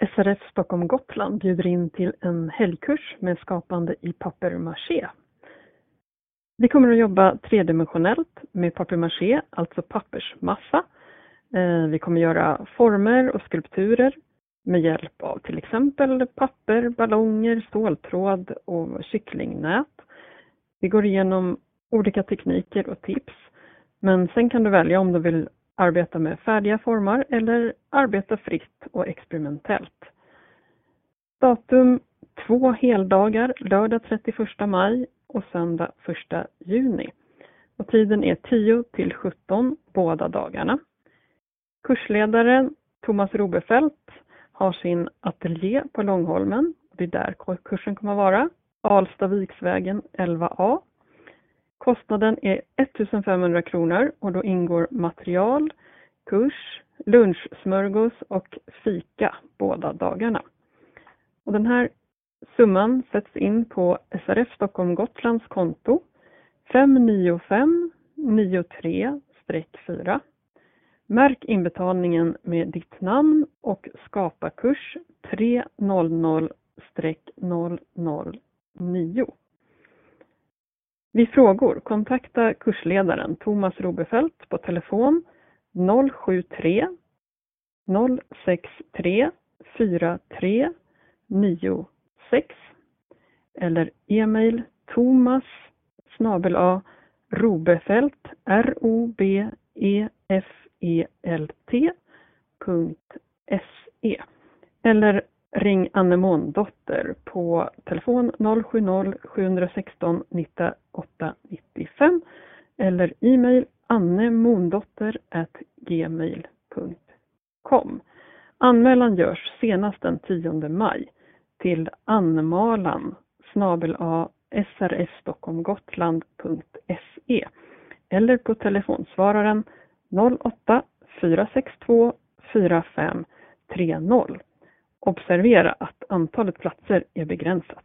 SRF Stockholm Gotland bjuder in till en helgkurs med skapande i papier-maché. Vi kommer att jobba tredimensionellt med papier-maché, alltså pappersmassa. Vi kommer göra former och skulpturer med hjälp av till exempel papper, ballonger, ståltråd och kycklingnät. Vi går igenom olika tekniker och tips, men sen kan du välja om du vill arbeta med färdiga former eller arbeta fritt och experimentellt. Datum 2 heldagar, lördag 31 maj och söndag 1 juni. Och tiden är 10 till 17 båda dagarna. Kursledaren Thomas Robefelt har sin ateljé på Långholmen. Det är där kursen kommer att vara. Alstaviksvägen 11A. Kostnaden är 1500 kronor och då ingår material, kurs, lunchsmörgås och fika båda dagarna. Och den här summan sätts in på SRF Stockholm Gotlands konto 59593-4. Märk inbetalningen med ditt namn och skapa kurs 300-009. Vid frågor kontakta kursledaren Thomas Robefelt på telefon 073 063 4396 eller e-mail thomas@robefelt robefelt.se eller ring Anne Måndotter på telefon 070-716 9895 eller e-mail annemondotter@gmail.com. Anmälan görs senast den 10 maj till anmalan@srfstockholmgotland.se eller på telefonsvararen 08 462 4530. Observera att antalet platser är begränsat.